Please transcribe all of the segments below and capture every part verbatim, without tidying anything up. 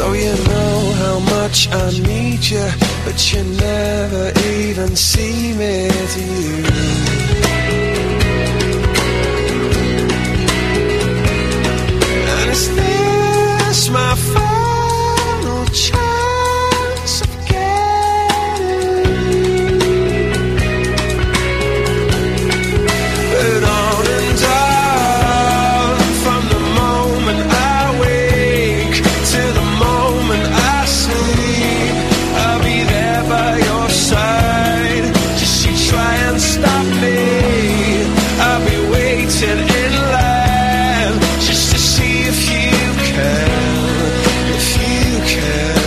So you know how much I need you, but you never even see me, do you? And is this my final chance of getting but on and on, from the moment I wake to the moment I sleep, I'll be there by your side. Just you try and stop me, I'll be waiting in line just to see if you can, if you can.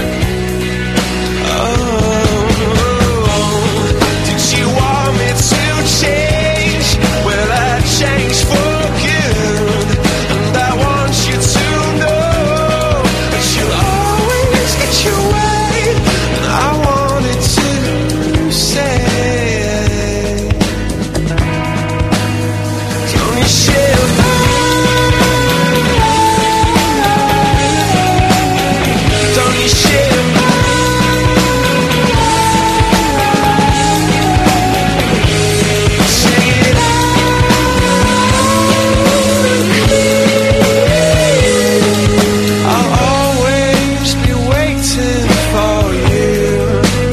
Oh, did you want me to change? Well, I changed for good, and I want you to know that you'll always get your way. And I wanted to say, don't you shiver, don't you shiver, sing it out. I'll always be waiting for you.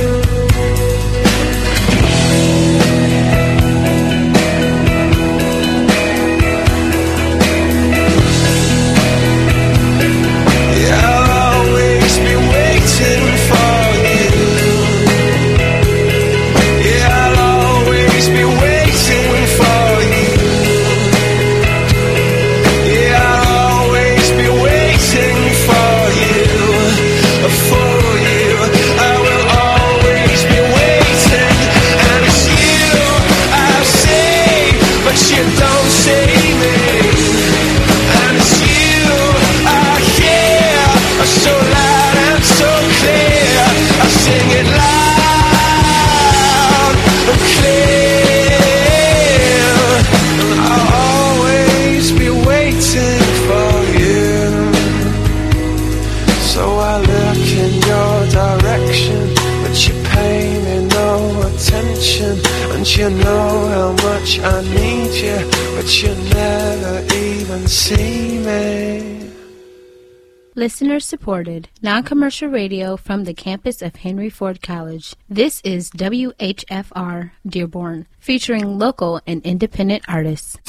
Yeah, I'll always be waiting for you. Yeah, I'll always be waiting for you. Yeah, I'll always be waiting for you, for you. I will always be waiting, and it's you I say, but you don't see me. And it's you I hear, so loud and so clear. I sing it loud and clear, and I'll always be waiting for you. So I look in your direction, but you pay me no attention. And you know how much I need you, but you never even see me. Listener supported, non-commercial radio from the campus of Henry Ford College. This is W H F R Dearborn, featuring local and independent artists.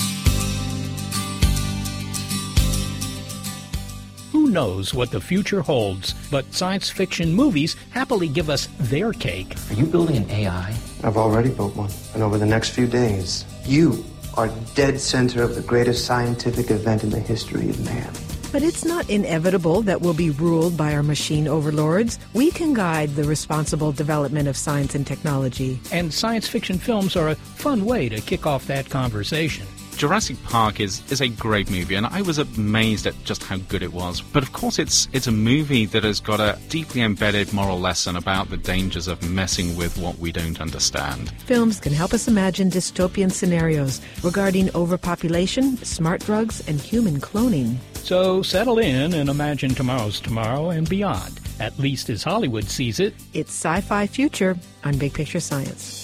Who knows what the future holds, but science fiction movies happily give us their cake. Are you building an A I? I've already built one. And over the next few days, you are dead center of the greatest scientific event in the history of man. But it's not inevitable that we'll be ruled by our machine overlords. We can guide the responsible development of science and technology. And science fiction films are a fun way to kick off that conversation. Jurassic Park is, is a great movie, and I was amazed at just how good it was. But of course, it's it's a movie that has got a deeply embedded moral lesson about the dangers of messing with what we don't understand. Films can help us imagine dystopian scenarios regarding overpopulation, smart drugs, and human cloning. So settle in and imagine tomorrow's tomorrow and beyond, at least as Hollywood sees it. It's Sci-Fi Future on Big Picture Science.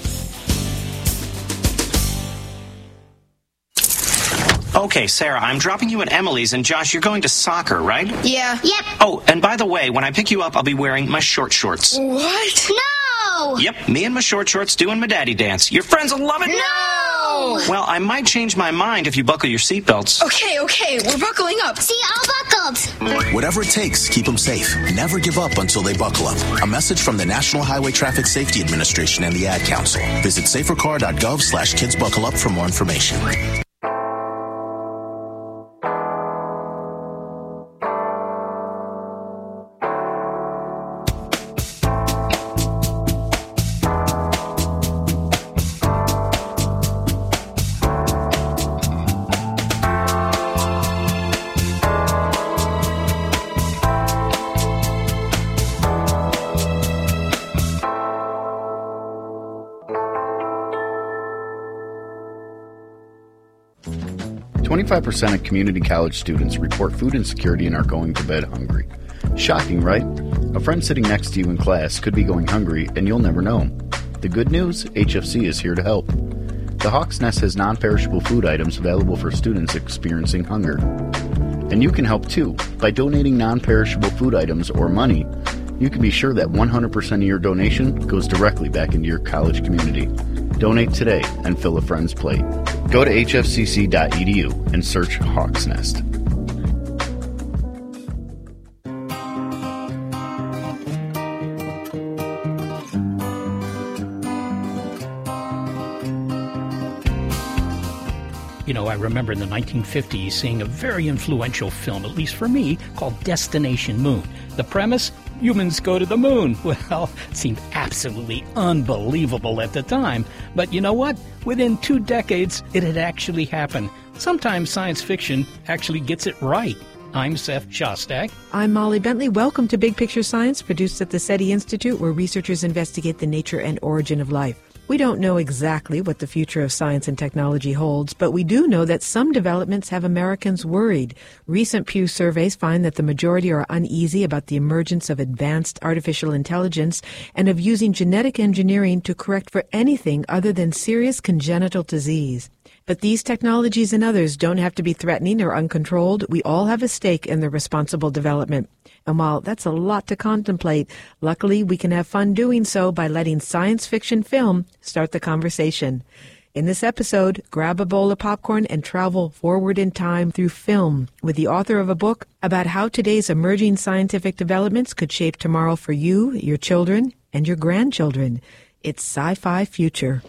Okay, Sarah, I'm dropping you at Emily's, and Josh, you're going to soccer, right? Yeah. Yep. Oh, and by the way, when I pick you up, I'll be wearing my short shorts. What? No! Yep, me and my short shorts doing my daddy dance. Your friends will love it. No! Well, I might change my mind if you buckle your seatbelts. Okay, okay, we're buckling up. See, all buckled. Whatever it takes, keep them safe. Never give up until they buckle up. A message from the National Highway Traffic Safety Administration and the Ad Council. Visit safercar.gov slash kids buckle up for more information. twenty-five percent of community college students report food insecurity and are going to bed hungry. Shocking, right? A friend sitting next to you in class could be going hungry and you'll never know. The good news, H F C is here to help. The Hawk's Nest has non-perishable food items available for students experiencing hunger. And you can help too. By donating non-perishable food items or money, you can be sure that one hundred percent of your donation goes directly back into your college community. Donate today and fill a friend's plate. Go to h f c c dot e d u and search Hawk's Nest. You know, I remember in the nineteen fifties seeing a very influential film, at least for me, called Destination Moon. The premise? Humans go to the moon. Well, it seemed absolutely unbelievable at the time. But you know what? Within two decades, it had actually happened. Sometimes science fiction actually gets it right. I'm Seth Shostak. I'm Molly Bentley. Welcome to Big Picture Science, produced at the SETI Institute, where researchers investigate the nature and origin of life. We don't know exactly what the future of science and technology holds, but we do know that some developments have Americans worried. Recent Pew surveys find that the majority are uneasy about the emergence of advanced artificial intelligence and of using genetic engineering to correct for anything other than serious congenital disease. But these technologies and others don't have to be threatening or uncontrolled. We all have a stake in their responsible development. And while that's a lot to contemplate, luckily we can have fun doing so by letting science fiction film start the conversation. In this episode, grab a bowl of popcorn and travel forward in time through film with the author of a book about how today's emerging scientific developments could shape tomorrow for you, your children, and your grandchildren. It's Sci-Fi Future.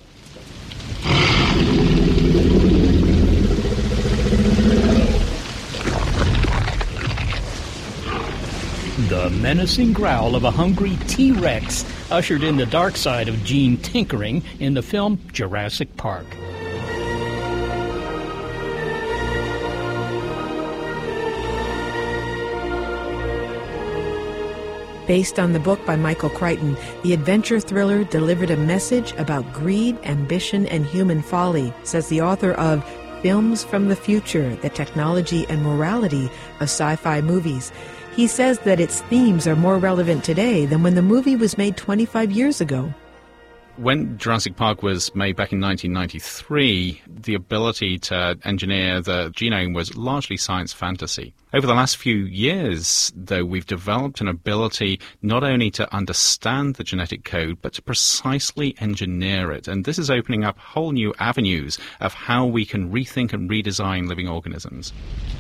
The menacing growl of a hungry T-Rex ushered in the dark side of gene tinkering in the film Jurassic Park. Based on the book by Michael Crichton, the adventure thriller delivered a message about greed, ambition, and human folly, says the author of Films from the Future, The Technology and Morality of Sci-Fi Movies. He says that its themes are more relevant today than when the movie was made twenty-five years ago. When Jurassic Park was made back in nineteen ninety-three, the ability to engineer the genome was largely science fantasy. Over the last few years, though, we've developed an ability not only to understand the genetic code, but to precisely engineer it. And this is opening up whole new avenues of how we can rethink and redesign living organisms.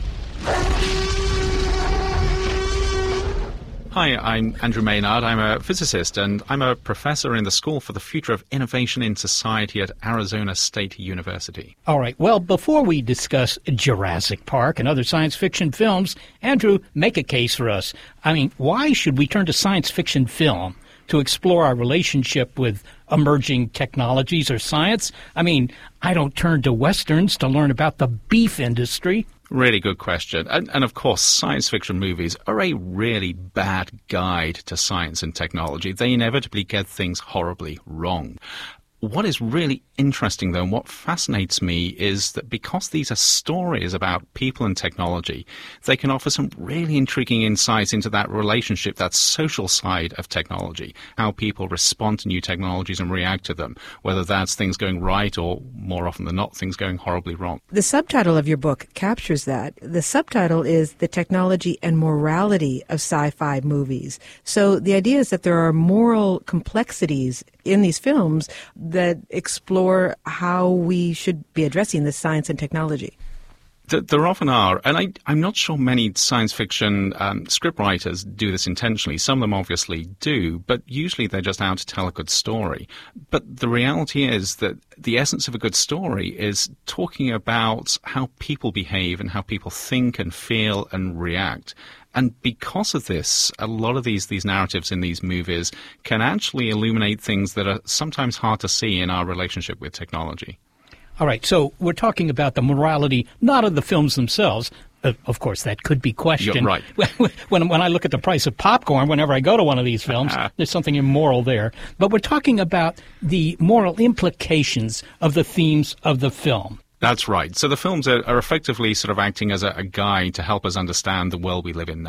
Hi, I'm Andrew Maynard. I'm a physicist and I'm a professor in the School for the Future of Innovation in Society at Arizona State University. All right, well, before we discuss Jurassic Park and other science fiction films, Andrew, make a case for us. I mean, why should we turn to science fiction film to explore our relationship with emerging technologies or science? I mean, I don't turn to Westerns to learn about the beef industry. Really good question. And, and of course, science fiction movies are a really bad guide to science and technology. They inevitably get things horribly wrong. What is really interesting, though, and what fascinates me is that because these are stories about people and technology, they can offer some really intriguing insights into that relationship, that social side of technology, how people respond to new technologies and react to them, whether that's things going right or, more often than not, things going horribly wrong. The subtitle of your book captures that. The subtitle is The Technology and Morality of Sci-Fi Movies. So the idea is that there are moral complexities in these films that explore how we should be addressing this science and technology. There often are, and I, I'm not sure many science fiction um, scriptwriters do this intentionally. Some of them obviously do, but usually they're just out to tell a good story. But the reality is that the essence of a good story is talking about how people behave and how people think and feel and react. And because of this, a lot of these, these narratives in these movies can actually illuminate things that are sometimes hard to see in our relationship with technology. All right, so we're talking about the morality, not of the films themselves. Uh, of course, that could be questioned. You're right. when, when I look at the price of popcorn, whenever I go to one of these films, there's something immoral there. But we're talking about the moral implications of the themes of the film. That's right. So the films are, are effectively sort of acting as a, a guide to help us understand the world we live in now.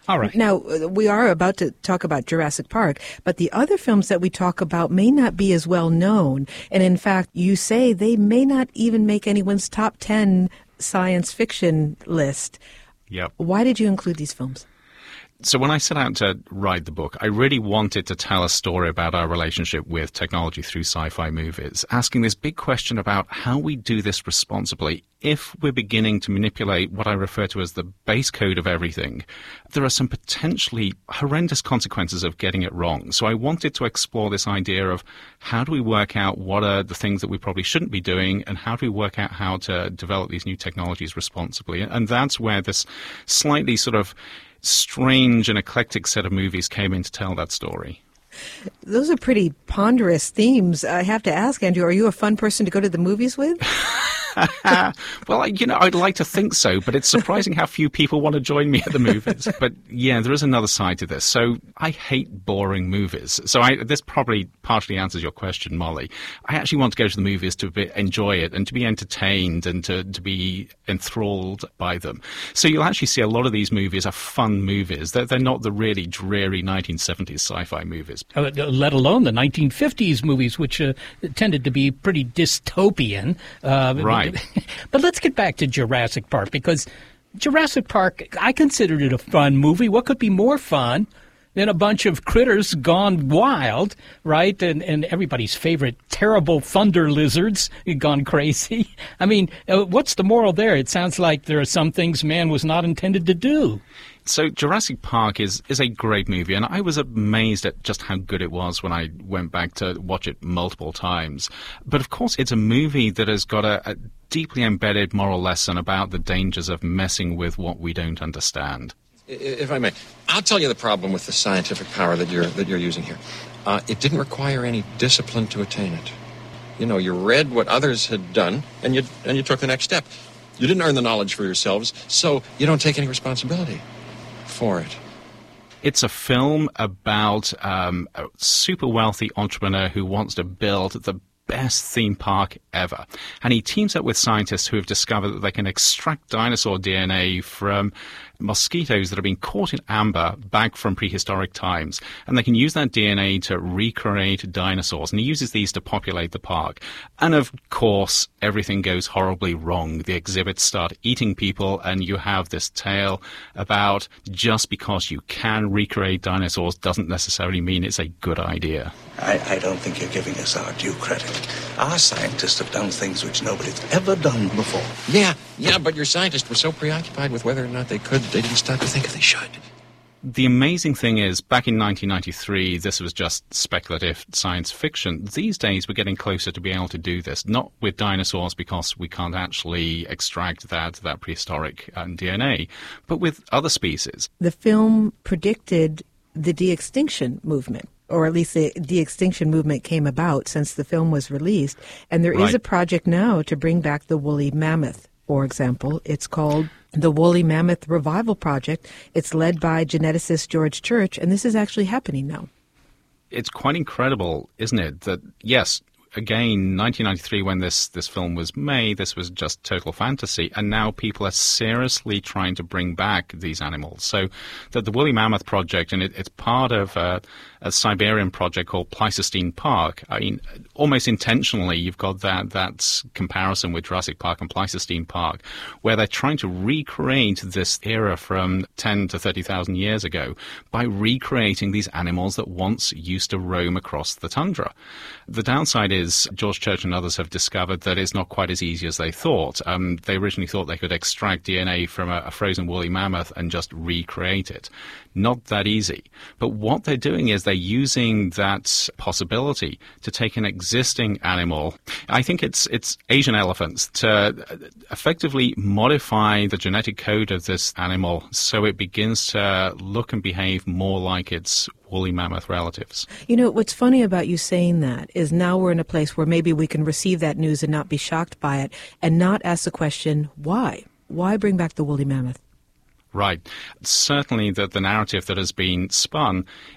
All right. Now, we are about to talk about Jurassic Park, but the other films that we talk about may not be as well known. And in fact, you say they may not even make anyone's top ten science fiction list. Yep. Why did you include these films? So when I set out to write the book, I really wanted to tell a story about our relationship with technology through sci-fi movies, asking this big question about how we do this responsibly. If we're beginning to manipulate what I refer to as the base code of everything, there are some potentially horrendous consequences of getting it wrong. So I wanted to explore this idea of how do we work out what are the things that we probably shouldn't be doing, and how do we work out how to develop these new technologies responsibly. And that's where this slightly sort of strange and eclectic set of movies came in to tell that story. Those are pretty ponderous themes. I have to ask, Andrew, are you a fun person to go to the movies with? Well, you know, I'd like to think so, but it's surprising how few people want to join me at the movies. But yeah, there is another side to this. So I hate boring movies. So I, this probably partially answers your question, Molly. I actually want to go to the movies to be, enjoy it and to be entertained and to, to be enthralled by them. So you'll actually see a lot of these movies are fun movies. They're, they're not the really dreary nineteen seventies sci-fi movies. Uh, let alone the nineteen fifties movies, which uh, tended to be pretty dystopian. Uh, right. But let's get back to Jurassic Park, because Jurassic Park, I considered it a fun movie. What could be more fun than a bunch of critters gone wild, right? And, and everybody's favorite terrible thunder lizards gone crazy. I mean, uh, what's the moral there? It sounds like there are some things man was not intended to do. So Jurassic Park is, is a great movie, and I was amazed at just how good it was when I went back to watch it multiple times. But of course, it's a movie that has got a, a deeply embedded moral lesson about the dangers of messing with what we don't understand. If I may, I'll tell you the problem with the scientific power that you're that you're using here. Uh, it didn't require any discipline to attain it. You know, you read what others had done, and you and you took the next step. You didn't earn the knowledge for yourselves, so you don't take any responsibility for it. It's a film about um, a super wealthy entrepreneur who wants to build the best theme park ever. And he teams up with scientists who have discovered that they can extract dinosaur D N A from mosquitoes that have been caught in amber back from prehistoric times. And they can use that D N A to recreate dinosaurs. And he uses these to populate the park. And of course, everything goes horribly wrong. The exhibits start eating people, and you have this tale about just because you can recreate dinosaurs doesn't necessarily mean it's a good idea. I, I don't think you're giving us our due credit. Our scientists have done things which nobody's ever done before. Yeah, yeah, but your scientists were so preoccupied with whether or not they could, they didn't stop to think if they should. The amazing thing is, back in nineteen ninety-three, this was just speculative science fiction. These days, we're getting closer to being able to do this, not with dinosaurs because we can't actually extract that, that prehistoric um, D N A, but with other species. The film predicted the de-extinction movement, or at least the de-extinction movement came about since the film was released. And there right. is a project now to bring back the woolly mammoth, for example. It's called the Woolly Mammoth Revival Project. It's led by geneticist George Church, and this is actually happening now. It's quite incredible, isn't it, that, yes, again, nineteen ninety-three, when this, this film was made, this was just total fantasy, and now people are seriously trying to bring back these animals. So the, the Woolly Mammoth Project, and it, it's part of a, a Siberian project called Pleistocene Park. I mean, almost intentionally, you've got that, that comparison with Jurassic Park and Pleistocene Park, where they're trying to recreate this era from ten to thirty thousand years ago by recreating these animals that once used to roam across the tundra. The downside is George Church and others have discovered that it's not quite as easy as they thought. Um, they originally thought they could extract D N A from a, a frozen woolly mammoth and just recreate it. Not that easy. But what they're doing is they're using that possibility to take an existing animal, I think it's it's Asian elephants, to effectively modify the genetic code of this animal so it begins to look and behave more like its woolly mammoth relatives. You know, what's funny about you saying that is now we're in a place where maybe we can receive that news and not be shocked by it and not ask the question, why? Why bring back the woolly mammoth? Right. Certainly the, the narrative that has been spun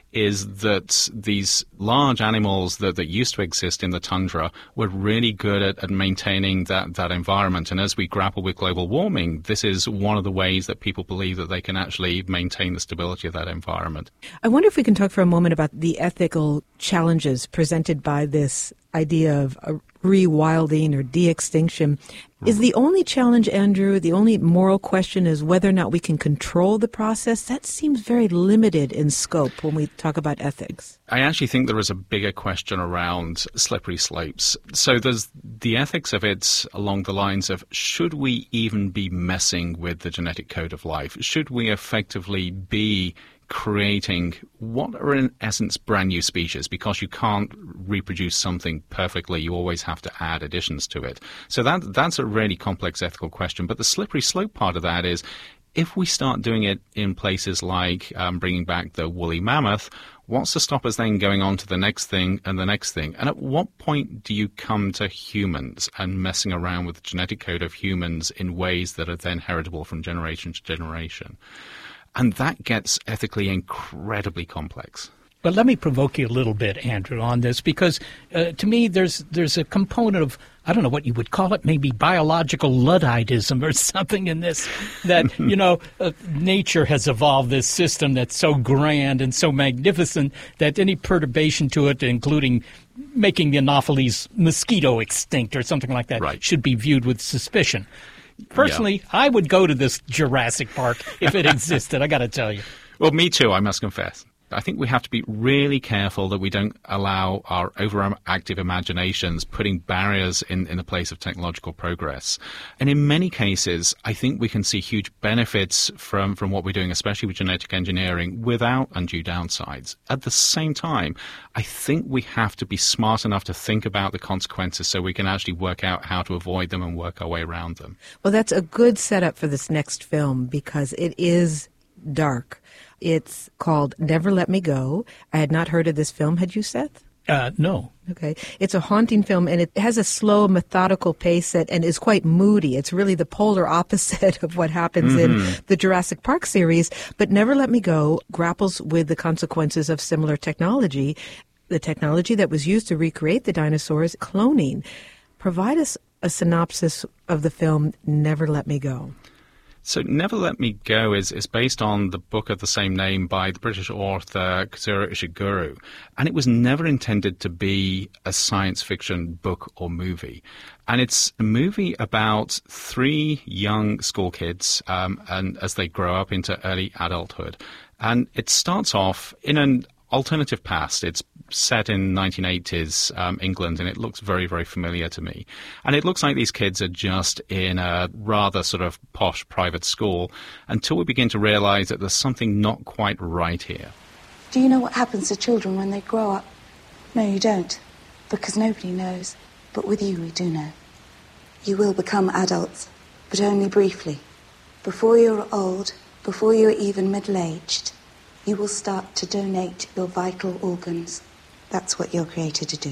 is that these large animals that, that used to exist in the tundra were really good at, at maintaining that, that environment. And as we grapple with global warming, this is one of the ways that people believe that they can actually maintain the stability of that environment. I wonder if we can talk for a moment about the ethical challenges presented by this idea of uh, rewilding or de-extinction. Is the only challenge, Andrew, the only moral question is whether or not we can control the process? That seems very limited in scope when we talk about ethics. I actually think there is a bigger question around slippery slopes. So there's the ethics of it along the lines of, should we even be messing with the genetic code of life? Should we effectively be creating what are in essence brand new species? Because you can't reproduce something perfectly, you always have to add additions to it. So that that's a really complex ethical question. But the slippery slope part of that is, if we start doing it in places like um, bringing back the woolly mammoth, what's to stop us then going on to the next thing and the next thing? And at what point do you come to humans and messing around with the genetic code of humans in ways that are then heritable from generation to generation? And that gets ethically incredibly complex. But let me provoke you a little bit, Andrew, on this, because uh, to me there's there's a component of, I don't know what you would call it, maybe biological Ludditeism or something in this, that, you know, uh, nature has evolved this system that's so grand and so magnificent that any perturbation to it, including making the Anopheles mosquito extinct or something like that, right, should be viewed with suspicion. Personally, yeah. I would go to this Jurassic Park if it existed, I got to tell you. Well, me too, I must confess. I think we have to be really careful that we don't allow our overactive imaginations putting barriers in, in the place of technological progress. And in many cases, I think we can see huge benefits from, from what we're doing, especially with genetic engineering, without undue downsides. At the same time, I think we have to be smart enough to think about the consequences so we can actually work out how to avoid them and work our way around them. Well, that's a good setup for this next film because it is dark. It's called Never Let Me Go. I had not heard of this film. Had you, Seth? Uh, no. Okay. It's a haunting film, and it has a slow, methodical pace that, and is quite moody. It's really the polar opposite of what happens mm-hmm. in the Jurassic Park series. But Never Let Me Go grapples with the consequences of similar technology, the technology that was used to recreate the dinosaurs, cloning. Provide us a synopsis of the film Never Let Me Go. So Never Let Me Go is, is based on the book of the same name by the British author Kazuo Ishiguro. And it was never intended to be a science fiction book or movie. And it's a movie about three young school kids um, and as they grow up into early adulthood. And it starts off in an alternative past. It's set in nineteen eighties um, England, and it looks very, very familiar to me. And it looks like these kids are just in a rather sort of posh private school until we begin to realize that there's something not quite right here. Do you know what happens to children when they grow up? No, you don't, because nobody knows. But with you, we do know. You will become adults, but only briefly. Before you're old, before you're even middle-aged, you will start to donate your vital organs. That's what you're created to do.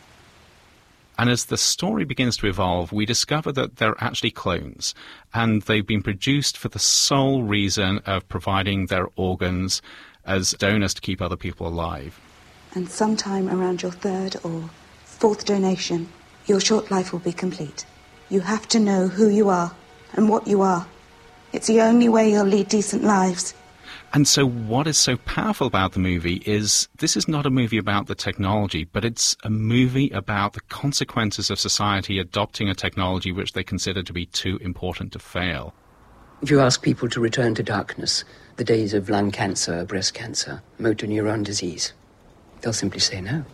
And as the story begins to evolve, we discover that they're actually clones, and they've been produced for the sole reason of providing their organs as donors to keep other people alive. And sometime around your third or fourth donation, your short life will be complete. You have to know who you are and what you are. It's the only way you'll lead decent lives. And so what is so powerful about the movie is this is not a movie about the technology, but it's a movie about the consequences of society adopting a technology which they consider to be too important to fail. If you ask people to return to darkness, the days of lung cancer, breast cancer, motor neuron disease, they'll simply say no.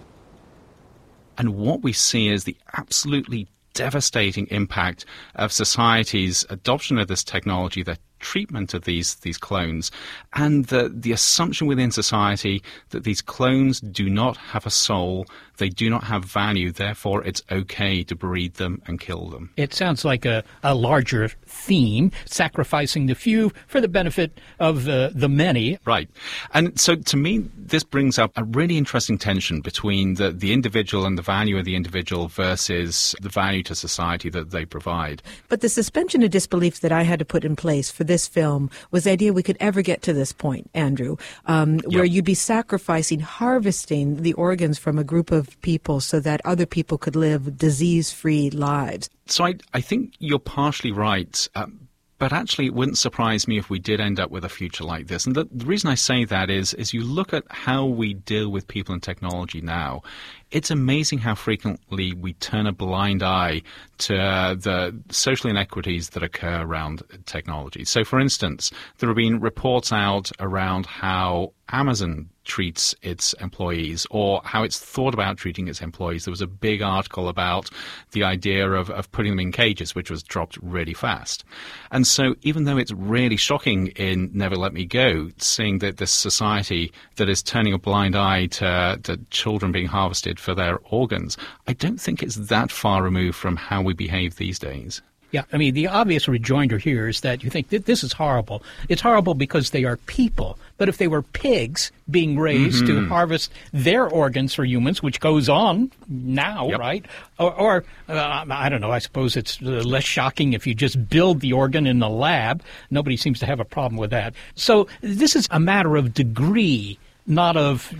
And what we see is the absolutely devastating impact of society's adoption of this technology, their treatment of these these clones, and the the assumption within society that these clones do not have a soul, they do not have value, therefore it's okay to breed them and kill them. It sounds like a, a larger theme, sacrificing the few for the benefit of the, the many. Right. And so to me, this brings up a really interesting tension between the, the individual and the value of the individual versus the value to society that they provide. But the suspension of disbelief that I had to put in place for this film was the idea we could ever get to this point, Andrew, um, where Yep. you'd be sacrificing, harvesting the organs from a group of people so that other people could live disease-free lives. So I, I think you're partially right. Um, But actually, it wouldn't surprise me if we did end up with a future like this. And the, the reason I say that is, is you look at how we deal with people and technology now. It's amazing how frequently we turn a blind eye to uh, the social inequities that occur around technology. So, for instance, there have been reports out around how Amazon treats its employees, or how it's thought about treating its employees. There was a big article about the idea of, of putting them in cages, which was dropped really fast. And so even though it's really shocking in Never Let Me Go, seeing that this society that is turning a blind eye to, to children being harvested for their organs, I don't think it's that far removed from how we behave these days. Yeah, I mean, the obvious rejoinder here is that you think that this is horrible. It's horrible because they are people. But if they were pigs being raised Mm-hmm. to harvest their organs for humans, which goes on now, Yep. right? Or, or uh, I don't know, I suppose it's uh, less shocking if you just build the organ in the lab. Nobody seems to have a problem with that. So this is a matter of degree, not of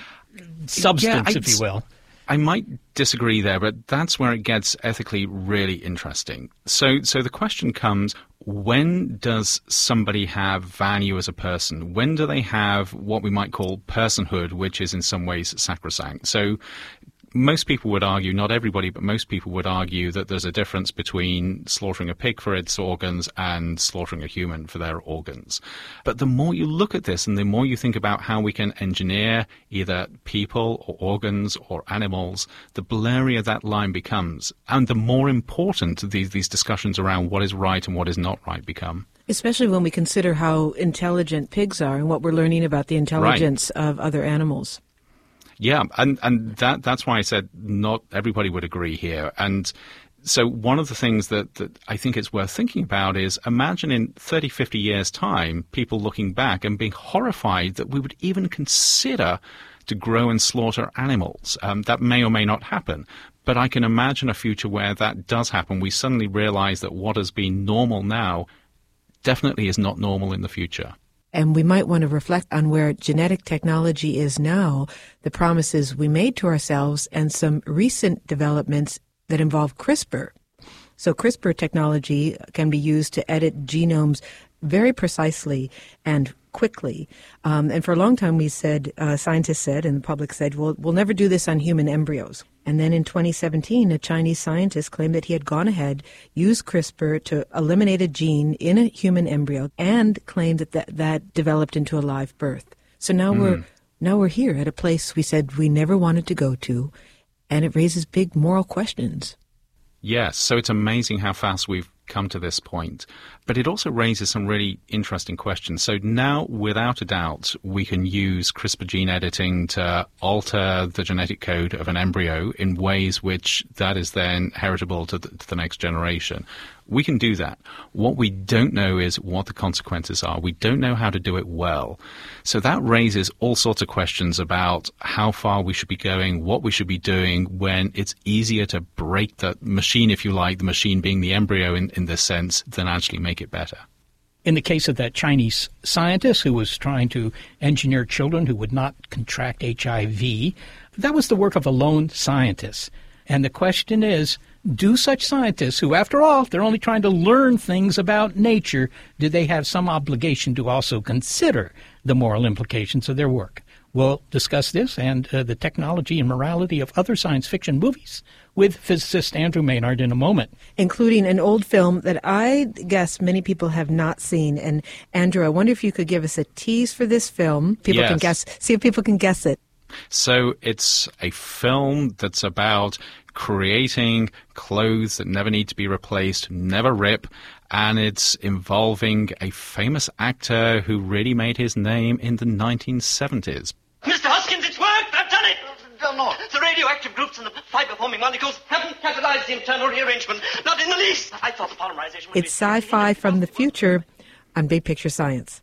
substance, Yeah, if you will. I might disagree there, but that's where it gets ethically really interesting. So, so the question comes, when does somebody have value as a person? When do they have what we might call personhood, which is in some ways sacrosanct? So most people would argue, not everybody, but most people would argue that there's a difference between slaughtering a pig for its organs and slaughtering a human for their organs. But the more you look at this and the more you think about how we can engineer either people or organs or animals, the blurrier that line becomes. And the more important these, these discussions around what is right and what is not right become. Especially when we consider how intelligent pigs are and what we're learning about the intelligence right. of other animals. Yeah, and, and that that's why I said not everybody would agree here. And so one of the things that, that I think it's worth thinking about is imagine in thirty, fifty years' time, people looking back and being horrified that we would even consider to grow and slaughter animals. Um, that may or may not happen. But I can imagine a future where that does happen. We suddenly realize that what has been normal now definitely is not normal in the future. And we might want to reflect on where genetic technology is now, the promises we made to ourselves, and some recent developments that involve CRISPR. So CRISPR technology can be used to edit genomes very precisely and quickly. Um, and for a long time we said, uh, scientists said, and the public said, well, we'll never do this on human embryos. And then in twenty seventeen, a Chinese scientist claimed that he had gone ahead, used CRISPR to eliminate a gene in a human embryo, and claimed that that, that developed into a live birth. So now mm. we're now we're here at a place we said we never wanted to go to, and it raises big moral questions. Yes, so it's amazing how fast we've come to this point. But it also raises some really interesting questions. So now, without a doubt, we can use CRISPR gene editing to alter the genetic code of an embryo in ways which that is then heritable to the, to the next generation. We can do that. What we don't know is what the consequences are. We don't know how to do it well. So that raises all sorts of questions about how far we should be going, what we should be doing when it's easier to break the machine, if you like, the machine being the embryo in, in this sense, than actually make it better. In the case of that Chinese scientist who was trying to engineer children who would not contract H I V, that was the work of a lone scientist. And the question is, do such scientists, who, after all, they're only trying to learn things about nature, do they have some obligation to also consider the moral implications of their work? We'll discuss this and uh, the technology and morality of other science fiction movies with physicist Andrew Maynard in a moment. Including an old film that I guess many people have not seen. And Andrew, I wonder if you could give us a tease for this film. People yes. can guess, see if people can guess it. So it's a film that's about creating clothes that never need to be replaced, never rip, and it's involving a famous actor who really made his name in the nineteen seventies. Mister Hoskins, it's worked! I've done it! No, no. The radioactive groups and the fiber-forming molecules haven't catalyzed the internal rearrangement. Not in the least. I thought the polymerization would It's sci-fi from the future on Big Picture Science.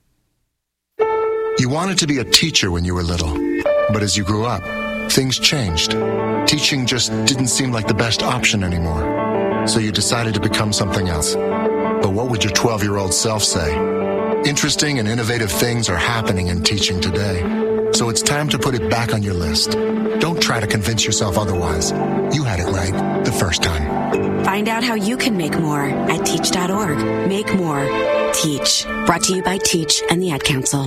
You wanted to be a teacher when you were little, but as you grew up, things changed. Teaching just didn't seem like the best option anymore, so you decided to become something else. But what would your twelve-year-old self say? Interesting and innovative things are happening in teaching today. So it's time to put it back on your list. Don't try to convince yourself otherwise. You had it right the first time. Find out how you can make more at teach dot org. Make more. Teach. Brought to you by Teach and the Ad Council.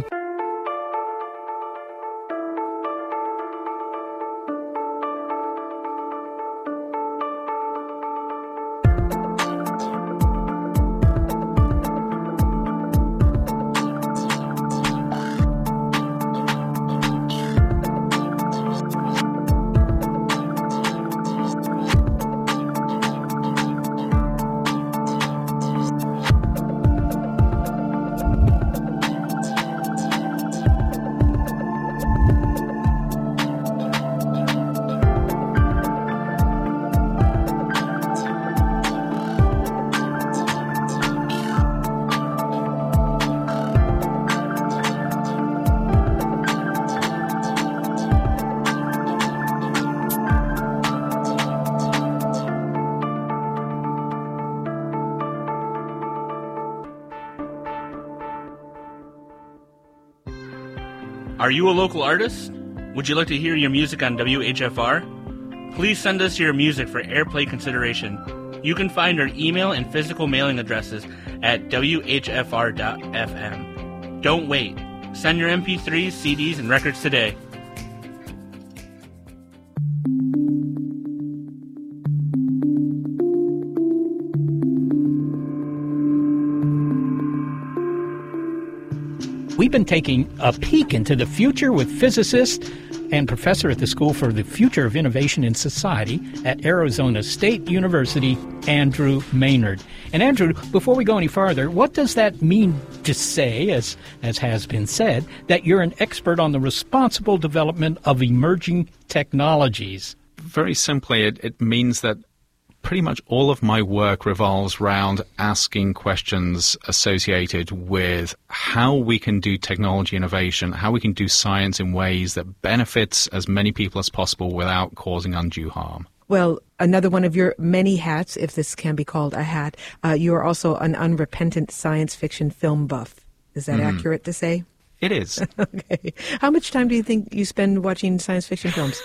Are you a local artist? Would you like to hear your music on W H F R? Please send us your music for airplay consideration. You can find our email and physical mailing addresses at W H F R dot F M. Don't wait. Send your M P threes, C Ds, and records today. We've been taking a peek into the future with physicist and professor at the School for the Future of Innovation in Society at Arizona State University, Andrew Maynard. And Andrew, before we go any farther, what does that mean to say, as, as has been said, that you're an expert on the responsible development of emerging technologies? Very simply, it, it means that pretty much all of my work revolves around asking questions associated with how we can do technology innovation, how we can do science in ways that benefits as many people as possible without causing undue harm. Well, another one of your many hats, if this can be called a hat, uh, you are also an unrepentant science fiction film buff. Is that mm. accurate to say? It is. Okay. How much time do you think you spend watching science fiction films?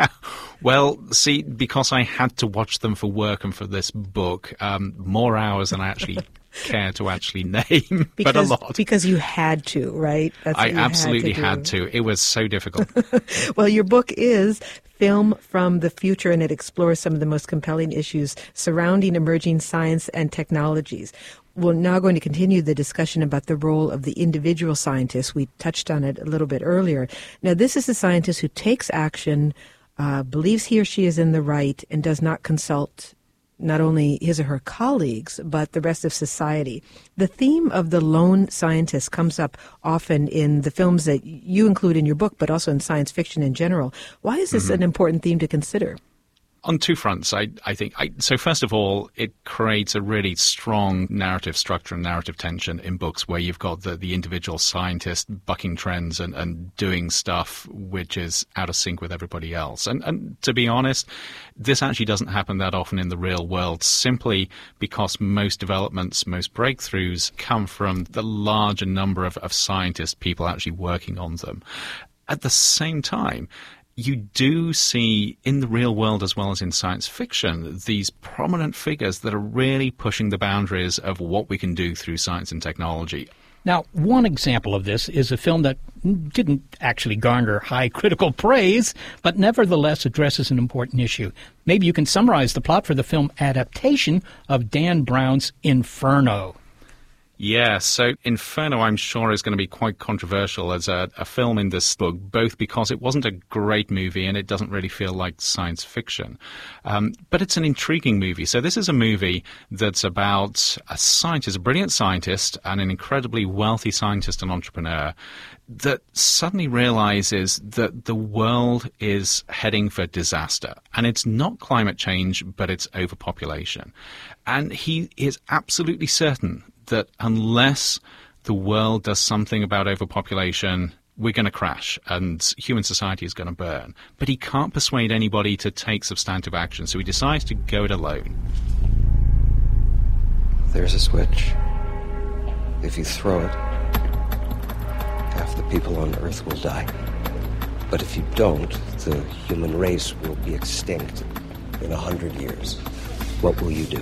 Well, see, because I had to watch them for work and for this book, um, more hours than I actually care to actually name, because, but a lot. Because you had to, right? That's I what you absolutely had to, had to. It was so difficult. Well, your book is Film from the Future, and it explores some of the most compelling issues surrounding emerging science and technologies. We're now going to continue the discussion about the role of the individual scientist. We touched on it a little bit earlier. Now, this is a scientist who takes action, uh, believes he or she is in the right, and does not consult not only his or her colleagues, but the rest of society. The theme of the lone scientist comes up often in the films that you include in your book, but also in science fiction in general. Why is this mm-hmm. an important theme to consider? On two fronts, I, I think. I, so first of all, it creates a really strong narrative structure and narrative tension in books where you've got the, the individual scientist bucking trends and, and doing stuff which is out of sync with everybody else. And, and to be honest, this actually doesn't happen that often in the real world, simply because most developments, most breakthroughs come from the larger number of, of scientists, people actually working on them. At the same time, you do see in the real world as well as in science fiction these prominent figures that are really pushing the boundaries of what we can do through science and technology. Now, one example of this is a film that didn't actually garner high critical praise, but nevertheless addresses an important issue. Maybe you can summarize the plot for the film adaptation of Dan Brown's Inferno. Yeah, so Inferno, I'm sure, is going to be quite controversial as a, a film in this book, both because it wasn't a great movie and it doesn't really feel like science fiction. Um, but it's an intriguing movie. So this is a movie that's about a scientist, a brilliant scientist, and an incredibly wealthy scientist and entrepreneur that suddenly realizes that the world is heading for disaster. And it's not climate change, but it's overpopulation. And he is absolutely certain that unless the world does something about overpopulation, we're going to crash and human society is going to burn. But he can't persuade anybody to take substantive action, so he decides to go it alone. There's a switch. If you throw it, half the people on Earth will die. But if you don't, the human race will be extinct in a hundred years. What will you do?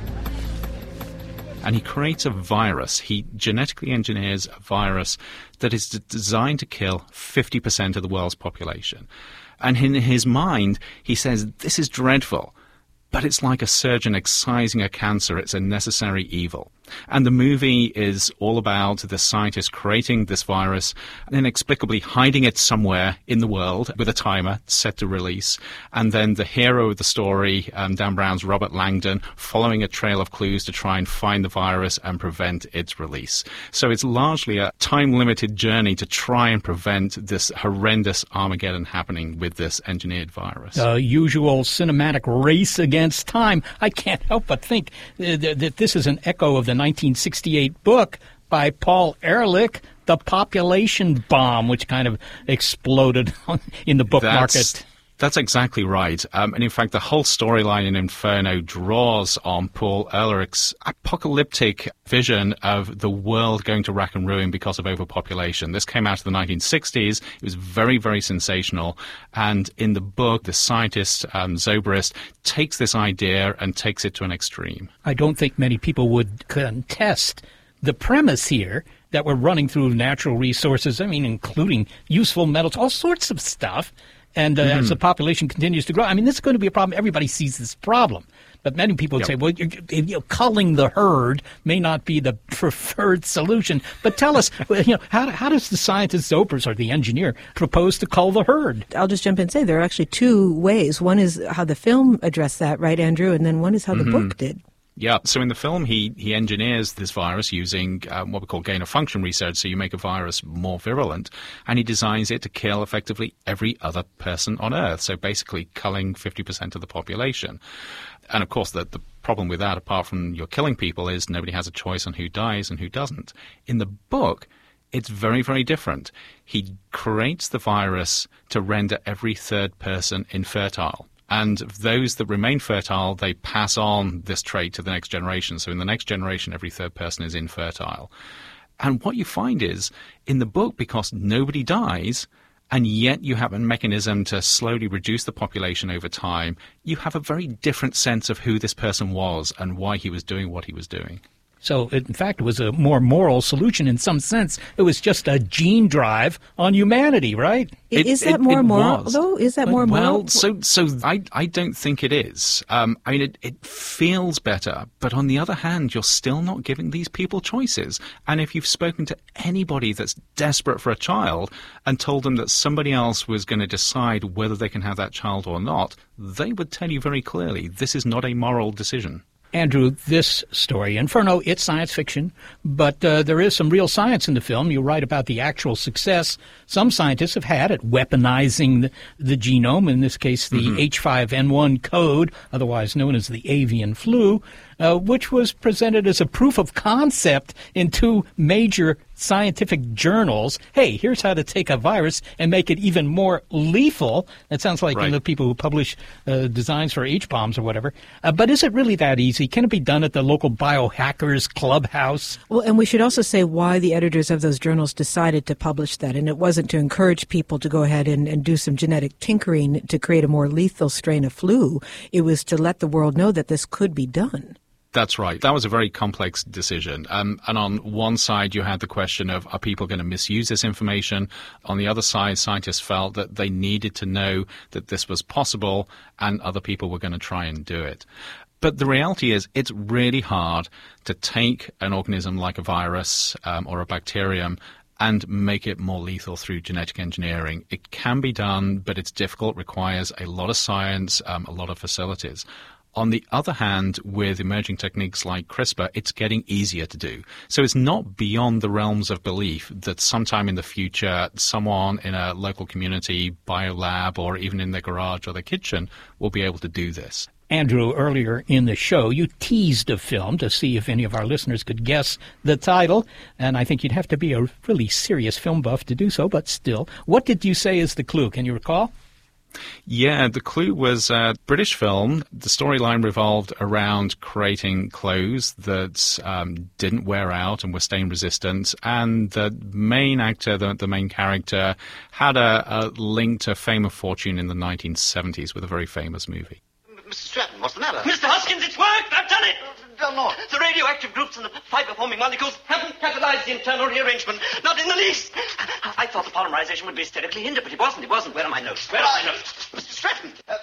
And he creates a virus. He genetically engineers a virus that is d- designed to kill fifty percent of the world's population. And in his mind, he says, this is dreadful, but it's like a surgeon excising a cancer. It's a necessary evil. And the movie is all about the scientist creating this virus and inexplicably hiding it somewhere in the world with a timer set to release. And then the hero of the story, um, Dan Brown's Robert Langdon, following a trail of clues to try and find the virus and prevent its release. So it's largely a time-limited journey to try and prevent this horrendous Armageddon happening with this engineered virus. The usual cinematic race against time. I can't help but think uh, th- that this is an echo of the nineteen sixty-eight book by Paul Ehrlich, The Population Bomb, which kind of exploded in the book That's, market. That's exactly right. Um, and in fact, the whole storyline in Inferno draws on Paul Ehrlich's apocalyptic vision of the world going to rack and ruin because of overpopulation. This came out in the nineteen sixties. It was very, very sensational. And in the book, the scientist, um, Zobrist, takes this idea and takes it to an extreme. I don't think many people would contest the premise here that we're running through natural resources, I mean, including useful metals, all sorts of stuff. And uh, mm-hmm. as the population continues to grow, I mean, this is going to be a problem. Everybody sees this problem. But many people would yep. say, well, you're, you know, culling the herd may not be the preferred solution. But tell us, you know, how, how does the scientist Zobrist or the engineer propose to cull the herd? I'll just jump in and say there are actually two ways. One is how the film addressed that, right, Andrew? And then one is how mm-hmm. the book did. Yeah, so in the film, he, he engineers this virus using um, what we call gain-of-function research, so you make a virus more virulent, and he designs it to kill effectively every other person on Earth, so basically culling fifty percent of the population. And of course, the, the problem with that, apart from you're killing people, is nobody has a choice on who dies and who doesn't. In the book, it's very, very different. He creates the virus to render every third person infertile. And those that remain fertile, they pass on this trait to the next generation. So in the next generation, every third person is infertile. And what you find is, in the book, because nobody dies, and yet you have a mechanism to slowly reduce the population over time, you have a very different sense of who this person was and why he was doing what he was doing. So, in fact, it was a more moral solution in some sense. It was just a gene drive on humanity, right? It, is that it, more it moral, was. though? Is that more well, moral? Well, so, so I, I don't think it is. Um, I mean, it, it feels better, but on the other hand, you're still not giving these people choices. And if you've spoken to anybody that's desperate for a child and told them that somebody else was going to decide whether they can have that child or not, they would tell you very clearly, this is not a moral decision. Andrew, this story, Inferno, it's science fiction, but uh, there is some real science in the film. You write about the actual success some scientists have had at weaponizing the, the genome, in this case the mm-hmm. H five N one code, otherwise known as the avian flu, uh, which was presented as a proof of concept in two major scientific journals. Hey, here's how to take a virus and make it even more lethal. That sounds like right. you know, people who publish uh, designs for H-bombs or whatever. Uh, but is it really that easy? Can it be done at the local biohackers clubhouse? Well, and we should also say why the editors of those journals decided to publish that. And it wasn't to encourage people to go ahead and, and do some genetic tinkering to create a more lethal strain of flu. It was to let the world know that this could be done. That's right. That was a very complex decision. Um, and on one side, you had the question of, are people going to misuse this information? On the other side, scientists felt that they needed to know that this was possible and other people were going to try and do it. But the reality is it's really hard to take an organism like a virus um, or a bacterium and make it more lethal through genetic engineering. It can be done, but it's difficult, requires a lot of science, um, a lot of facilities. On the other hand, with emerging techniques like CRISPR, it's getting easier to do. So it's not beyond the realms of belief that sometime in the future, someone in a local community, biolab, or even in their garage or their kitchen will be able to do this. Andrew, earlier in the show, you teased a film to see if any of our listeners could guess the title, and I think you'd have to be a really serious film buff to do so, but still. What did you say is the clue? Can you recall? Yeah, the clue was a British film. The storyline revolved around creating clothes that um, didn't wear out and were stain resistant. And the main actor, the, the main character, had a, a link to fame and fortune in the nineteen seventies with a very famous movie. Mister Stratton, what's the matter? Mister Hoskins, it's worked! I've done it! Done what? The radioactive groups and the fiber-forming molecules haven't catalyzed the internal rearrangement. Not in the least. I, I thought the polymerization would be hysterically hindered, but it wasn't. It wasn't. Where are my notes? Where are my notes? Mister Stratton! Uh,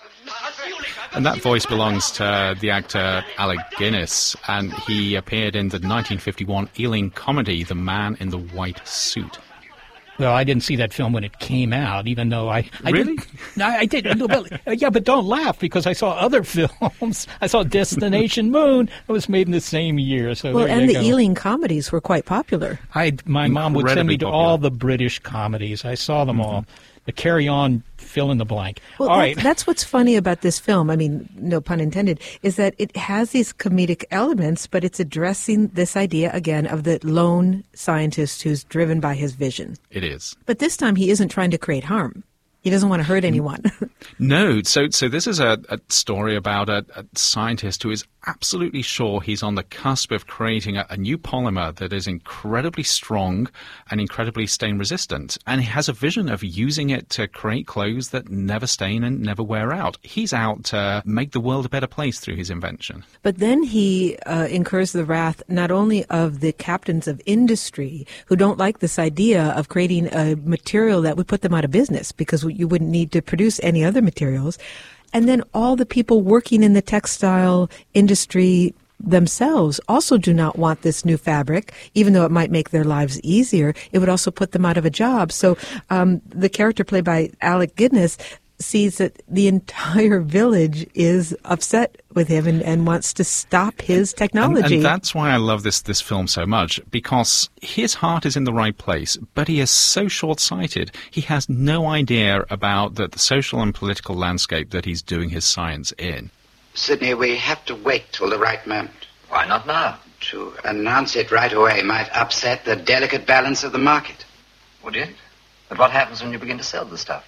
And that voice belongs to the actor Alec Guinness, and he appeared in the nineteen fifty-one Ealing comedy The Man in the White Suit. Well, I didn't see that film when it came out, even though I... I Really? Did, no, I did. No, but, yeah, but don't laugh, because I saw other films. I saw Destination Moon. It was made in the same year. So well, there and you the go. Ealing comedies were quite popular. I, my mom would send me to Incredibly all the British comedies. I saw them all. The Carry On, fill in the blank. Well, all that, right. that's what's funny about this film. I mean, no pun intended, is that it has these comedic elements, but it's addressing this idea again of the lone scientist who's driven by his vision. It is. But this time he isn't trying to create harm. He doesn't want to hurt anyone. No, so so this is a, a story about a, a scientist who is absolutely sure he's on the cusp of creating a, a new polymer that is incredibly strong and incredibly stain resistant. And he has a vision of using it to create clothes that never stain and never wear out. He's out to make the world a better place through his invention. But then he uh, incurs the wrath not only of the captains of industry who don't like this idea of creating a material that would put them out of business because you wouldn't need to produce any other materials, and then all the people working in the textile industry themselves also do not want this new fabric, even though it might make their lives easier. It would also put them out of a job. So um, the character played by Alec Guinness sees that the entire village is upset with him and, and wants to stop his technology. And, and that's why I love this this film so much, because his heart is in the right place, but he is so short-sighted. He has no idea about the, the social and political landscape that he's doing his science in. Sidney, we have to wait till the right moment. Why not now? To announce it right away might upset the delicate balance of the market. Would it? But what happens when you begin to sell the stuff?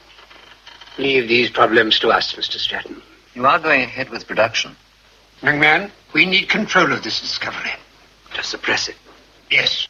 Leave these problems to us, Mister Stratton. You are going ahead with production. Young man, we need control of this discovery. To suppress it. Yes.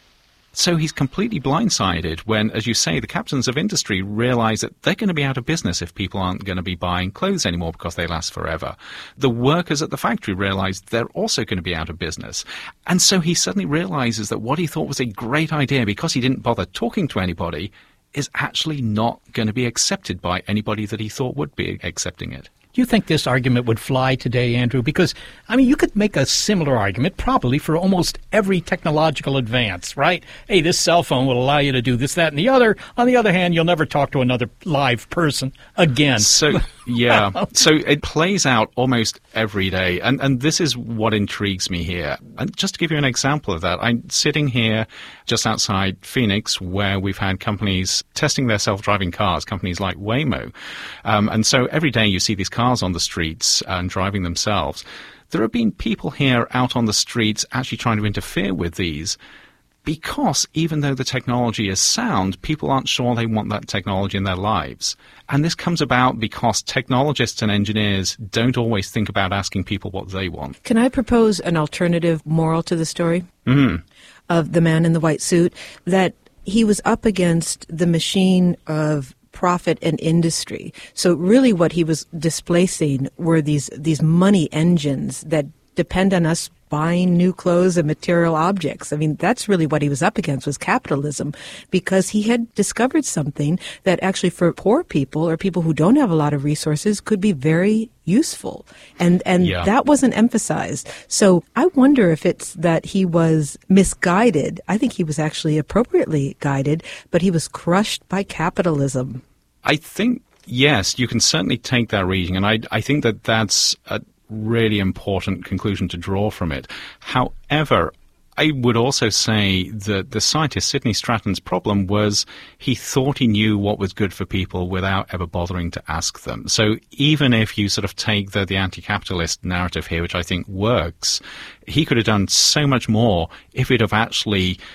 So he's completely blindsided when, as you say, the captains of industry realize that they're going to be out of business if people aren't going to be buying clothes anymore because they last forever. The workers at the factory realize they're also going to be out of business. And so he suddenly realizes that what he thought was a great idea, because he didn't bother talking to anybody, is actually not going to be accepted by anybody that he thought would be accepting it. Do you think this argument would fly today, Andrew? Because, I mean, you could make a similar argument probably for almost every technological advance, right? Hey, this cell phone will allow you to do this, that, and the other. On the other hand, you'll never talk to another live person again. So, yeah. So it plays out almost every day. And, and this is what intrigues me here. And just to give you an example of that, I'm sitting here just outside Phoenix, where we've had companies testing their self-driving cars, companies like Waymo. Um, and so every day you see these cars on the streets and driving themselves. There have been people here out on the streets actually trying to interfere with these, because even though the technology is sound, people aren't sure they want that technology in their lives. And this comes about because technologists and engineers don't always think about asking people what they want. Can I propose an alternative moral to the story Mm. of the man in the white suit? That he was up against the machine of profit and industry. So really what he was displacing were these these money engines that depend on us buying new clothes and material objects. I mean, that's really what he was up against, was capitalism, because he had discovered something that actually for poor people or people who don't have a lot of resources could be very useful. And and Yeah. that wasn't emphasized. So I wonder if it's that he was misguided. I think he was actually appropriately guided, but he was crushed by capitalism. I think, yes, you can certainly take that reading, and I, I think that that's a really important conclusion to draw from it. However, I would also say that the scientist Sidney Stratton's problem was he thought he knew what was good for people without ever bothering to ask them. So even if you sort of take the, the anti-capitalist narrative here, which I think works, he could have done so much more if he'd have actually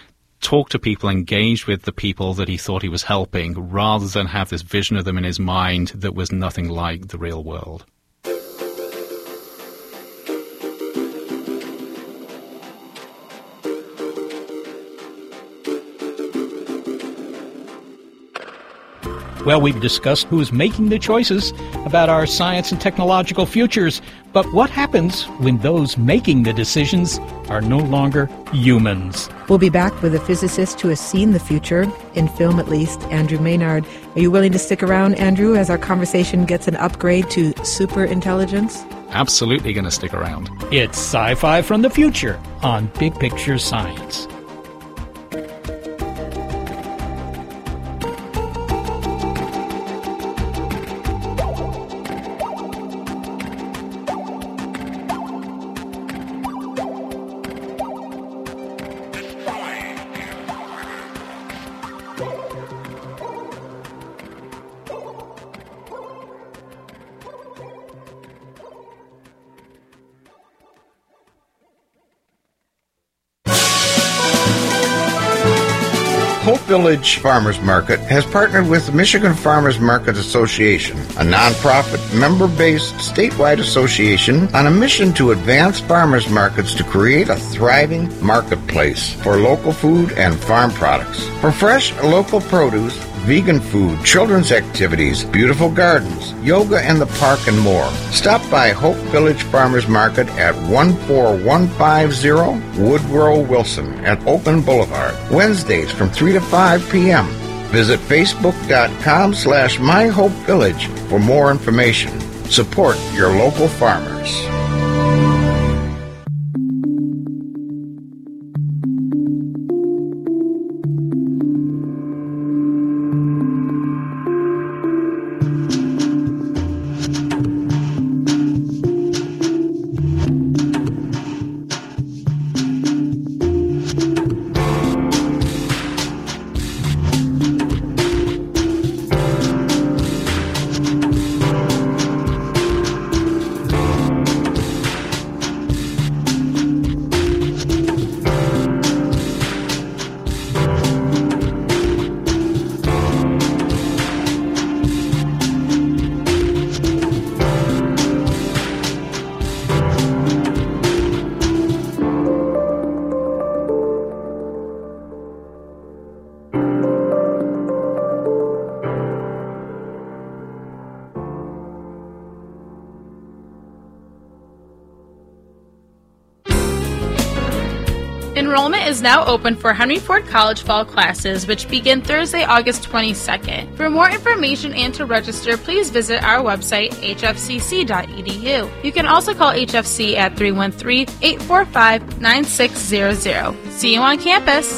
talk to people, engage with the people that he thought he was helping, rather than have this vision of them in his mind that was nothing like the real world. Well, we've discussed who's making the choices about our science and technological futures, but what happens when those making the decisions are no longer humans? We'll be back with a physicist who has seen the future, in film at least, Andrew Maynard. Are you willing to stick around, Andrew, as our conversation gets an upgrade to super intelligence? Absolutely going to stick around. It's Sci-Fi from the Future on Big Picture Science. Hope Village Farmers Market has partnered with the Michigan Farmers Market Association, a nonprofit, member-based statewide association on a mission to advance farmers markets to create a thriving marketplace for local food and farm products. For fresh local produce, vegan food, children's activities, beautiful gardens, yoga in the park, and more. Stop by Hope Village Farmers Market at one four one five zero Woodrow Wilson at Oakland Boulevard, Wednesdays from three to five p.m. Visit facebook.com slash myhopevillage for more information. Support your local farmers. Enrollment is now open for Henry Ford College fall classes, which begin Thursday, August twenty-second. For more information and to register, please visit our website, h f c c dot e d u. You can also call H F C at three one three, eight four five, nine six zero zero. See you on campus!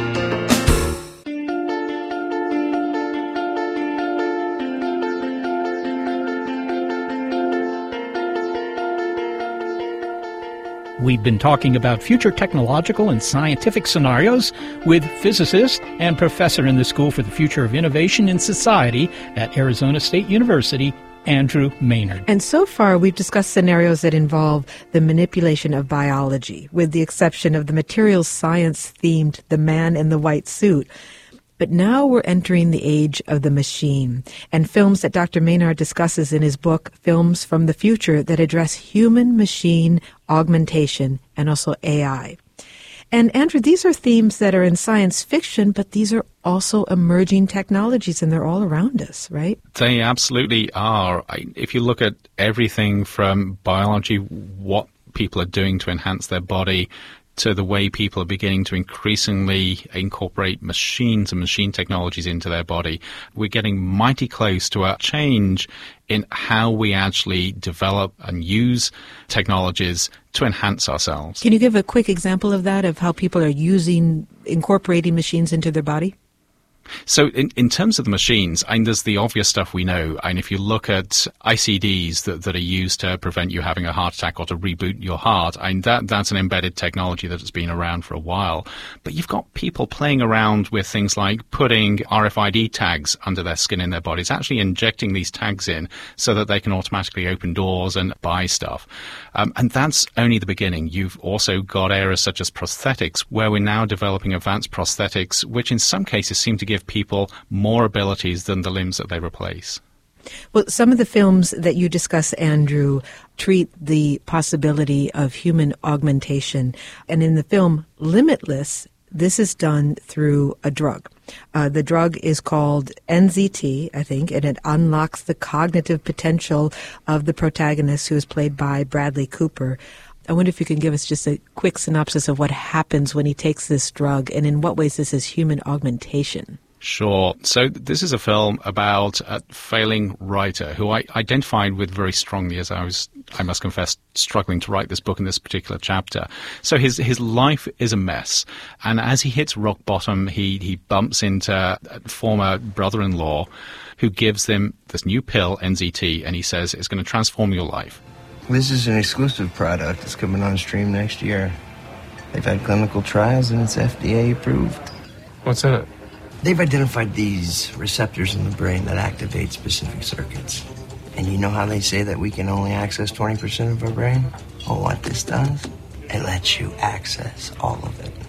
We've been talking about future technological and scientific scenarios with physicist and professor in the School for the Future of Innovation in Society at Arizona State University, Andrew Maynard. And so far, we've discussed scenarios that involve the manipulation of biology, with the exception of the materials science-themed The Man in the White Suit. But now we're entering the age of the machine, and films that Doctor Maynard discusses in his book, Films from the Future, that address human-machine augmentation and also A I. And Andrew, these are themes that are in science fiction, but these are also emerging technologies, and they're all around us, right? They absolutely are. If you look at everything from biology, what people are doing to enhance their body, to the way people are beginning to increasingly incorporate machines and machine technologies into their body, we're getting mighty close to a change in how we actually develop and use technologies to enhance ourselves. Can you give a quick example of that, of how people are using, incorporating machines into their body? So in, in terms of the machines, I mean, there's the obvious stuff we know. And if you look at I C Ds that, that are used to prevent you having a heart attack or to reboot your heart, I mean, that, that's an embedded technology that has been around for a while. But you've got people playing around with things like putting R F I D tags under their skin in their bodies, actually injecting these tags in so that they can automatically open doors and buy stuff. Um, and that's only the beginning. You've also got areas such as prosthetics, where we're now developing advanced prosthetics, which in some cases seem to give people more abilities than the limbs that they replace. Well, some of the films that you discuss, Andrew, treat the possibility of human augmentation. And in the film Limitless, this is done through a drug. Uh, the drug is called N Z T, I think, and it unlocks the cognitive potential of the protagonist, who is played by Bradley Cooper. I wonder if you can give us just a quick synopsis of what happens when he takes this drug, and in what ways this is human augmentation. Sure. So this is a film about a failing writer who I identified with very strongly as I was, I must confess, struggling to write this book in this particular chapter. So his his life is a mess. And as he hits rock bottom, he, he bumps into a former brother-in-law who gives him this new pill, N Z T, and he says it's going to transform your life. This is an exclusive product that's coming on stream next year. They've had clinical trials and it's F D A approved. What's in it? They've identified these receptors in the brain that activate specific circuits. And you know how they say that we can only access twenty percent of our brain? Well, what this does, it lets you access all of it.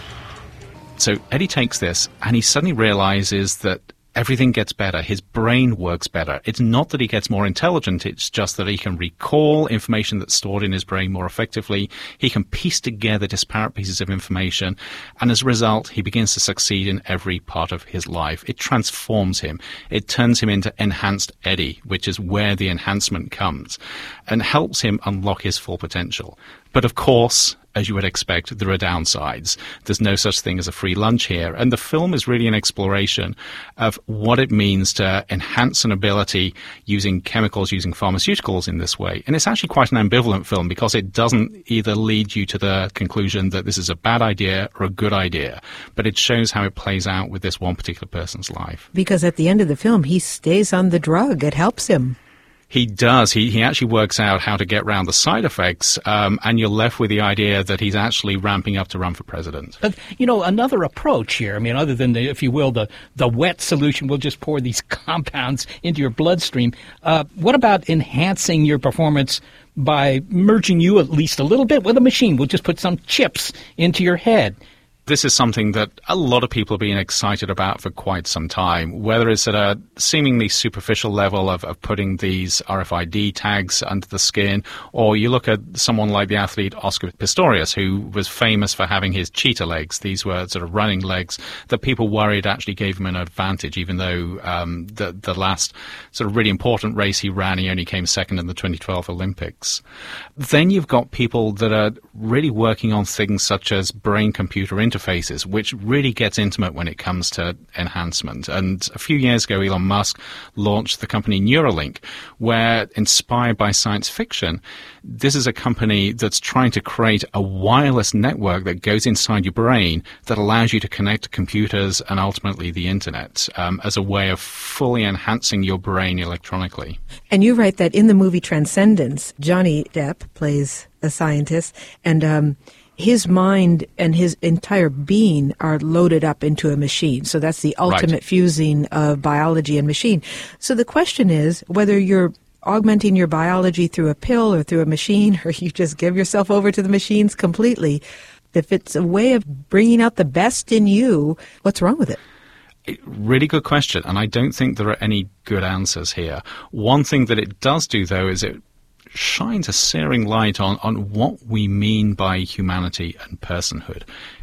So Eddie takes this and he suddenly realizes that everything gets better. His brain works better. It's not that he gets more intelligent. It's just that he can recall information that's stored in his brain more effectively. He can piece together disparate pieces of information. And as a result, he begins to succeed in every part of his life. It transforms him. It turns him into enhanced Eddie, which is where the enhancement comes, and helps him unlock his full potential. But of course, as you would expect, there are downsides. There's no such thing as a free lunch here. And the film is really an exploration of what it means to enhance an ability using chemicals, using pharmaceuticals in this way. And it's actually quite an ambivalent film because it doesn't either lead you to the conclusion that this is a bad idea or a good idea, but it shows how it plays out with this one particular person's life. Because at the end of the film, he stays on the drug. It helps him. He does. He he actually works out how to get around the side effects, um, and you're left with the idea that he's actually ramping up to run for president. But, you know, another approach here, I mean, other than, the, if you will, the, the wet solution, we'll just pour these compounds into your bloodstream. Uh, what about enhancing your performance by merging you at least a little bit with a machine? We'll just put some chips into your head. This is something that a lot of people have been excited about for quite some time, whether it's at a seemingly superficial level of, of putting these R F I D tags under the skin, or you look at someone like the athlete Oscar Pistorius, who was famous for having his cheetah legs. These were sort of running legs that people worried actually gave him an advantage, even though um, the, the last sort of really important race he ran, he only came second in the twenty twelve Olympics. Then you've got people that are really working on things such as brain-computer interfaces, interfaces, which really gets intimate when it comes to enhancement. And a few years ago, Elon Musk launched the company Neuralink, where, inspired by science fiction, this is a company that's trying to create a wireless network that goes inside your brain that allows you to connect to computers and ultimately the internet um, as a way of fully enhancing your brain electronically. And you write that in the movie Transcendence, Johnny Depp plays a scientist, and um, his mind and his entire being are loaded up into a machine. So that's the ultimate right. fusing of biology and machine. So the question is whether you're augmenting your biology through a pill or through a machine, or you just give yourself over to the machines completely. If it's a way of bringing out the best in you, what's wrong with it? Really good question, and I don't think there are any good answers here. One thing that it does do, though, is it shines a searing light on, on what we mean by humanity and personhood.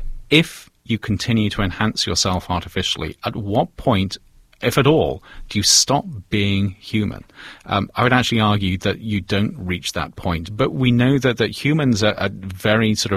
If you continue to enhance yourself artificially, at what point, if at all, do you stop being human? Um, I would actually argue that you don't reach that point. But we know that, that humans are, are very sort of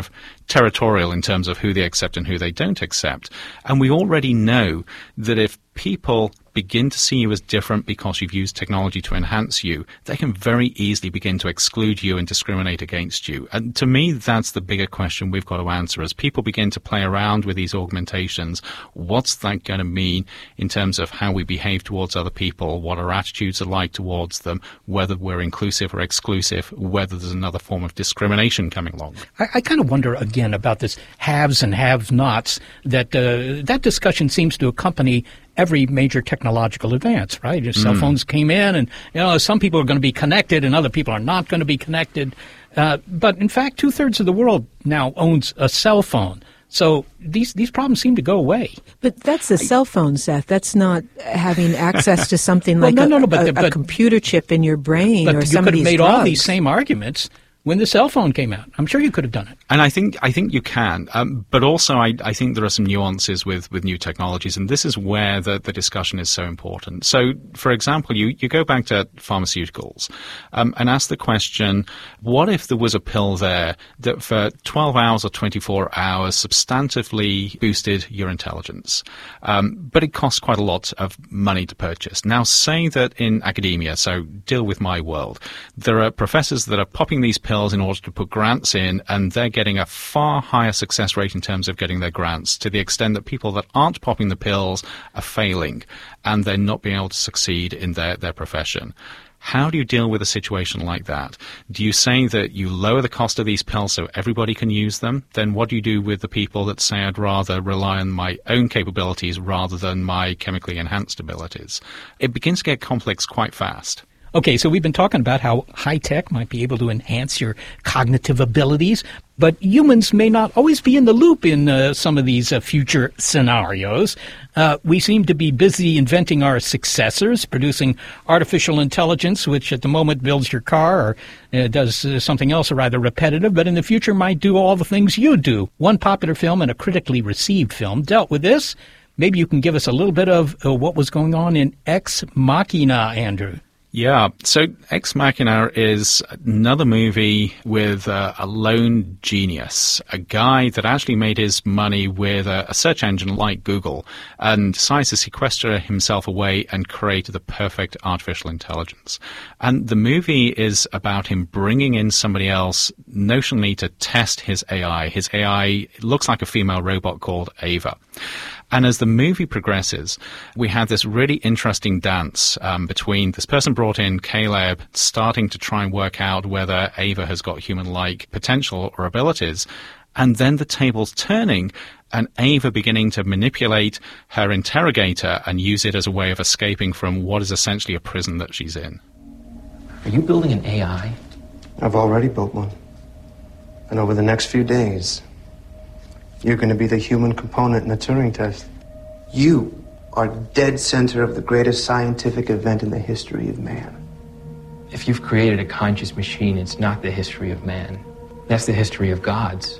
territorial in terms of who they accept and who they don't accept. And we already know that if people begin to see you as different because you've used technology to enhance you, they can very easily begin to exclude you and discriminate against you. And to me, that's the bigger question we've got to answer. As people begin to play around with these augmentations, what's that going to mean in terms of how we behave towards other people, what our attitudes are like towards them, whether we're inclusive or exclusive, whether there's another form of discrimination coming along? I, I kind of wonder, again, about this haves and have-nots, that uh, that discussion seems to accompany every major technological advance, right? Your cell Mm. phones came in, and you know some people are going to be connected, and other people are not going to be connected. Uh, but in fact, two thirds of the world now owns a cell phone. So these these problems seem to go away. But that's the cell phone, Seth. That's not having access to something Well, like no, a, no, no, but- a, but- a computer chip in your brain But or you some could of have these made drugs. all these same arguments when the cell phone came out. I'm sure you could have done it. And I think I think you can, um, but also I, I think there are some nuances with, with new technologies, and this is where the, the discussion is so important. So, for example, you, you go back to pharmaceuticals um, and ask the question, what if there was a pill there that for twelve hours or twenty-four hours substantively boosted your intelligence, um, but it costs quite a lot of money to purchase? Now, say that in academia, so deal with my world, there are professors that are popping these pills in order to put grants in, and they're getting a far higher success rate in terms of getting their grants, to the extent that people that aren't popping the pills are failing and they're not being able to succeed in their, their profession. How do you deal with a situation like that? Do you say that you lower the cost of these pills so everybody can use them? Then what do you do with the people that say, I'd rather rely on my own capabilities rather than my chemically enhanced abilities? It begins to get complex quite fast. Okay, so we've been talking about how high-tech might be able to enhance your cognitive abilities, but humans may not always be in the loop in uh, some of these uh, future scenarios. Uh, we seem to be busy inventing our successors, producing artificial intelligence, which at the moment builds your car or uh, does uh, something else rather repetitive, but in the future might do all the things you do. One popular film and a critically received film dealt with this. Maybe you can give us a little bit of uh, what was going on in Ex Machina, Andrew. Yeah, so Ex Machina is another movie with uh, a lone genius, a guy that actually made his money with a, a search engine like Google and decides to sequester himself away and create the perfect artificial intelligence. And the movie is about him bringing in somebody else notionally to test his A I. His A I looks like a female robot called Ava. And as the movie progresses, we have this really interesting dance um, between this person brought in, Caleb, starting to try and work out whether Ava has got human-like potential or abilities, and then the tables turning and Ava beginning to manipulate her interrogator and use it as a way of escaping from what is essentially a prison that she's in. Are you building an A I? I've already built one. And over the next few days, you're going to be the human component in the Turing test. You are dead center of the greatest scientific event in the history of man. If you've created a conscious machine, it's not the history of man. That's the history of gods.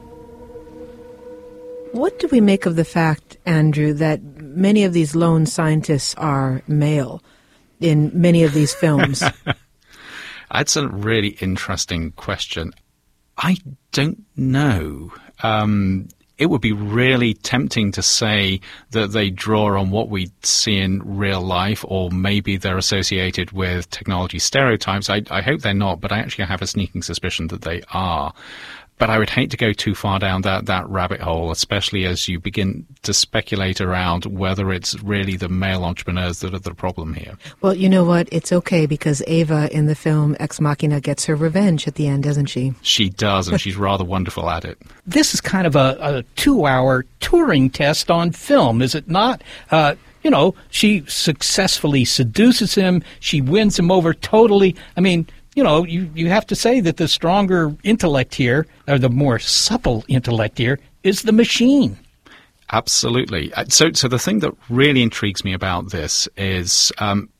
What do we make of the fact, Andrew, that many of these lone scientists are male in many of these films? That's a really interesting question. I don't know. Um, it would be really tempting to say that they draw on what we see in real life, or maybe they're associated with technology stereotypes. I, I hope they're not, but I actually have a sneaking suspicion that they are. But I would hate to go too far down that, that rabbit hole, especially as you begin to speculate around whether it's really the male entrepreneurs that are the problem here. Well, you know what? It's okay, because Ava in the film Ex Machina gets her revenge at the end, doesn't she? She does, and she's rather wonderful at it. This is kind of a, a two-hour Turing test on film, is it not? Uh, you know, she successfully seduces him. She wins him over totally. I mean, you know, you, you have to say that the stronger intellect here, or the more supple intellect here, is the machine. Absolutely. So, so the thing that really intrigues me about this is um,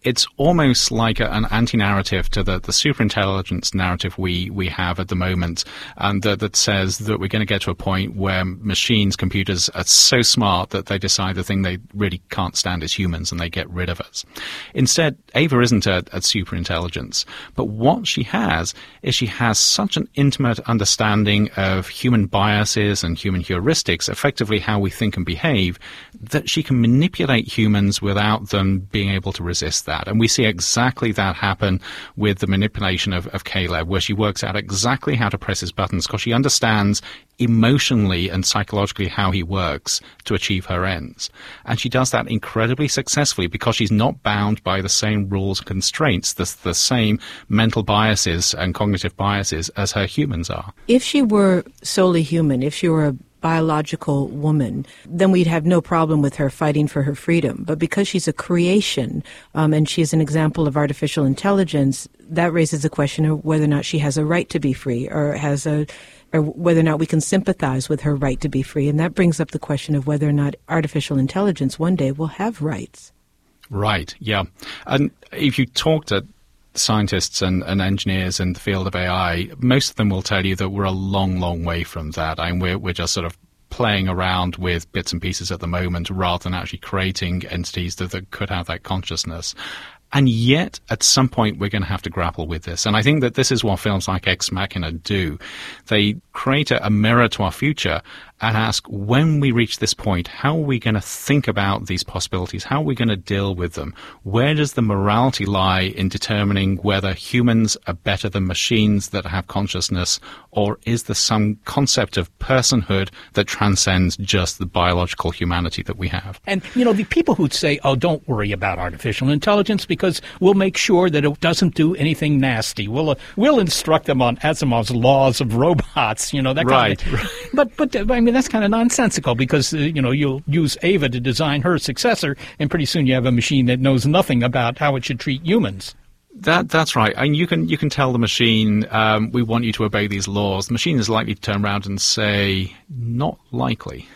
it's almost like a, an anti-narrative to the, the superintelligence narrative we, we have at the moment, and that, that says that we're going to get to a point where machines, computers are so smart that they decide the thing they really can't stand is humans and they get rid of us. Instead, Ava isn't a, a superintelligence, but what she has is she has such an intimate understanding of human biases and human heuristics, effectively how we think and behave, that she can manipulate humans without them being able to resist that. And we see exactly that happen with the manipulation of, of Caleb, where she works out exactly how to press his buttons because she understands emotionally and psychologically how he works to achieve her ends. And she does that incredibly successfully because she's not bound by the same rules and constraints, the, the same mental biases and cognitive biases as her humans are. If she were solely human, if she were a biological woman, then we'd have no problem with her fighting for her freedom. But because she's a creation, um, and she's an example of artificial intelligence, that raises the question of whether or not she has a right to be free, or has a, or whether or not we can sympathize with her right to be free. And that brings up the question of whether or not artificial intelligence one day will have rights. Right, yeah. And if you talk to scientists and, and engineers in the field of A I, most of them will tell you that we're a long, long way from that. I mean, we're, we're just sort of playing around with bits and pieces at the moment rather than actually creating entities that, that could have that consciousness. And yet, at some point, we're going to have to grapple with this. And I think that this is what films like Ex Machina do. They create a, a mirror to our future and ask, when we reach this point, how are we going to think about these possibilities? How are we going to deal with them? Where does the morality lie in determining whether humans are better than machines that have consciousness, or is there some concept of personhood that transcends just the biological humanity that we have? And, you know, the people who'd say, oh, don't worry about artificial intelligence because we'll make sure that it doesn't do anything nasty. We'll, uh, we'll instruct them on Asimov's laws of robots, you know, that right, kind of right. But, but, uh, I mean, that's kind of nonsensical because, uh, you know, you'll use Ava to design her successor, and pretty soon you have a machine that knows nothing about how it should treat humans. That that's right. And you can you can tell the machine, um, we want you to obey these laws. The machine is likely to turn around and say, not likely.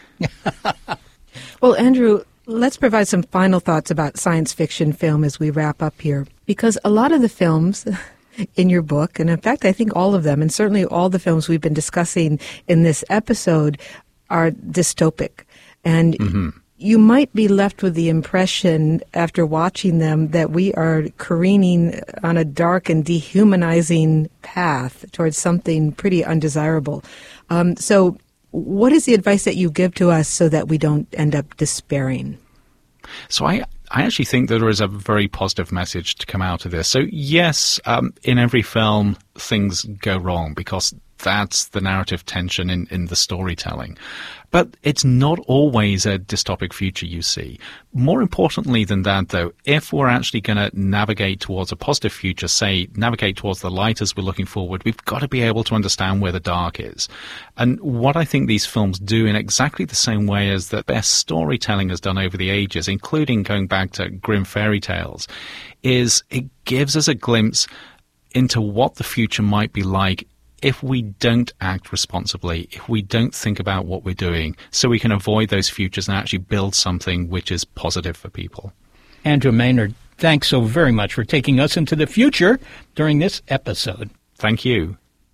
Well, Andrew, let's provide some final thoughts about science fiction film as we wrap up here. Because a lot of the films in your book, and in fact, I think all of them, and certainly all the films we've been discussing in this episode, are dystopic. And mm-hmm. you might be left with the impression after watching them that we are careening on a dark and dehumanizing path towards something pretty undesirable. Um, so what is the advice that you give to us so that we don't end up despairing? So I I actually think that there is a very positive message to come out of this. So yes, um, in every film, things go wrong because that's the narrative tension in, in the storytelling. But it's not always a dystopic future you see. More importantly than that, though, if we're actually going to navigate towards a positive future, say, navigate towards the light as we're looking forward, we've got to be able to understand where the dark is. And what I think these films do in exactly the same way as the best storytelling has done over the ages, including going back to Grimm fairy tales, is it gives us a glimpse into what the future might be like if we don't act responsibly, if we don't think about what we're doing, so we can avoid those futures and actually build something which is positive for people. Andrew Maynard, thanks so very much for taking us into the future during this episode. Thank you.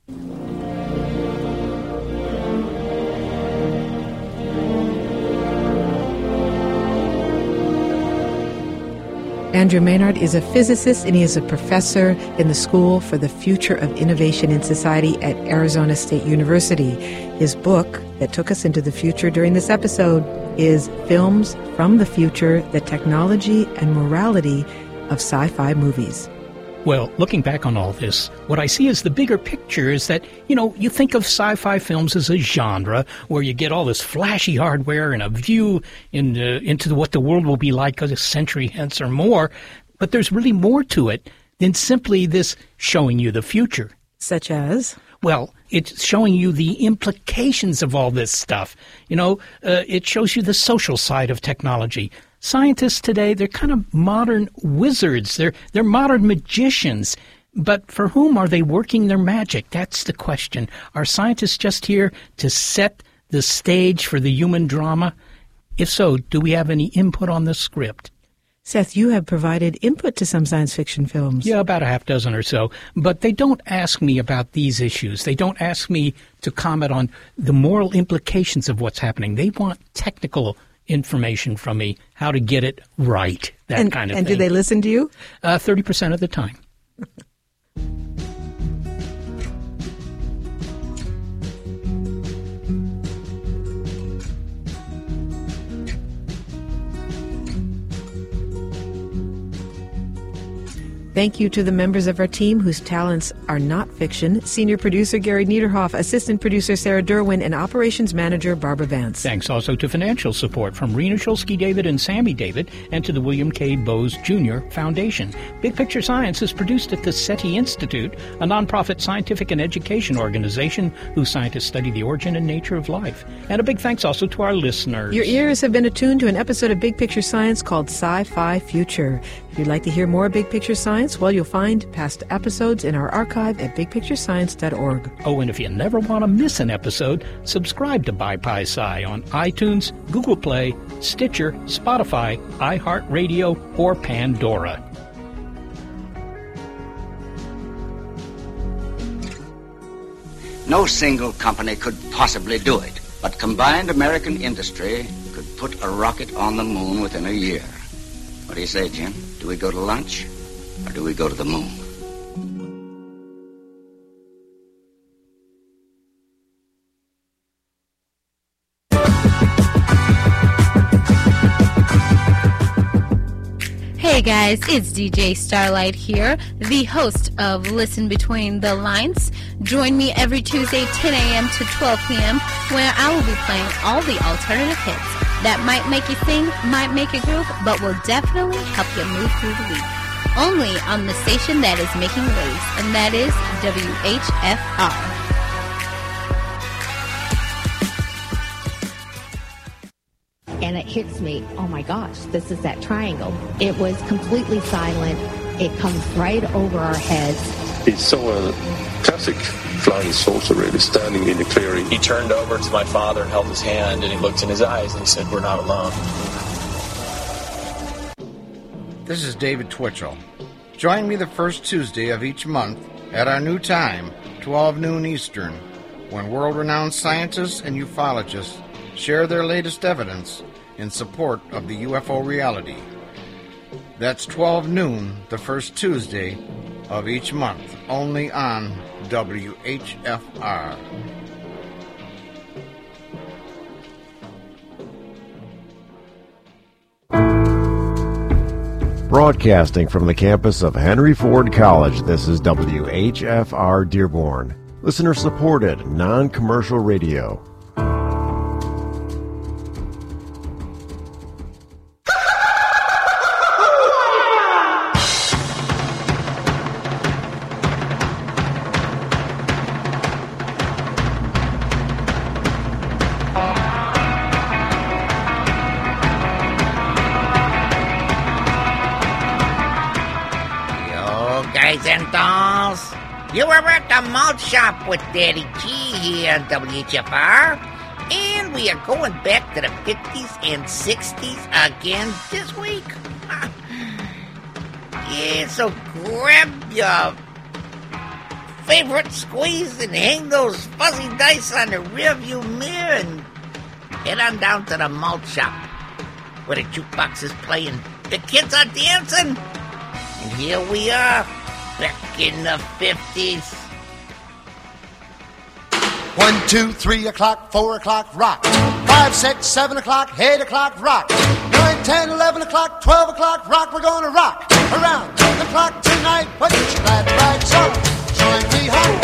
Andrew Maynard is a physicist and he is a professor in the School for the Future of Innovation in Society at Arizona State University. His book that took us into the future during this episode is Films from the Future, the Technology and Morality of Sci-Fi Movies. Well, looking back on all this, what I see as the bigger picture is that, you know, you think of sci-fi films as a genre where you get all this flashy hardware and a view in, uh, into what the world will be like a century hence or more, but there's really more to it than simply this showing you the future. Such as? Well, it's showing you the implications of all this stuff. You know, uh, it shows you the social side of technology. Scientists today, they're kind of modern wizards. They're they're modern magicians. But for whom are they working their magic? That's the question. Are scientists just here to set the stage for the human drama? If so, do we have any input on the script? Seth, you have provided input to some science fiction films. Yeah, about a half dozen or so. But they don't ask me about these issues. They don't ask me to comment on the moral implications of what's happening. They want technical information from me, how to get it right, that and, kind of and thing. And do they listen to you? Uh, thirty percent of the time. Thank you to the members of our team whose talents are not fiction. Senior producer Gary Niederhoff, assistant producer Sarah Derwin, and operations manager Barbara Vance. Thanks also to financial support from Rena Shulsky David and Sammy David, and to the William K. Bowes Junior Foundation. Big Picture Science is produced at the SETI Institute, a nonprofit scientific and education organization whose scientists study the origin and nature of life. And a big thanks also to our listeners. Your ears have been attuned to an episode of Big Picture Science called Sci-Fi Future. If you'd like to hear more Big Picture Science, well, you'll find past episodes in our archive at big picture science dot org. Oh, and if you never want to miss an episode, subscribe to BiPi-Sci on iTunes, Google Play, Stitcher, Spotify, iHeartRadio, or Pandora. No single company could possibly do it, but combined American industry could put a rocket on the moon within a year. What do you say, Jim? Do we go to lunch, or do we go to the moon? Hey guys, it's D J Starlight here, the host of Listen Between the Lines. Join me every Tuesday, ten a.m. to twelve p.m., where I will be playing all the alternative hits that might make you sing, might make you groove, but will definitely help you move through the week. Only on the station that is making waves, and that is W H F R. And it hits me, oh my gosh, this is that triangle. It was completely silent. It comes right over our heads. He saw a classic flying saucer really standing in the clearing. He turned over to my father and held his hand, and he looked in his eyes and he said, "We're not alone." This is David Twitchell. Join me the first Tuesday of each month at our new time, twelve noon Eastern, when world-renowned scientists and ufologists share their latest evidence in support of the U F O reality. That's twelve noon, the first Tuesday of each month, only on W H F R. Broadcasting from the campus of Henry Ford College, this is W H F R Dearborn. Listener-supported, non-commercial radio. You were at the malt shop with Daddy G here on W H F R, and we are going back to the fifties and sixties again this week. Yeah, so grab your favorite squeeze and hang those fuzzy dice on the rearview mirror and head on down to the malt shop where the jukebox is playing, the kids are dancing, and here we are. Back in the fifties. One, two, three o'clock, four o'clock, rock. Five, six, seven o'clock, eight o'clock, rock. Nine, ten, eleven o'clock, twelve o'clock, rock. We're gonna rock around the clock tonight. Put your glad rags on. Join me home.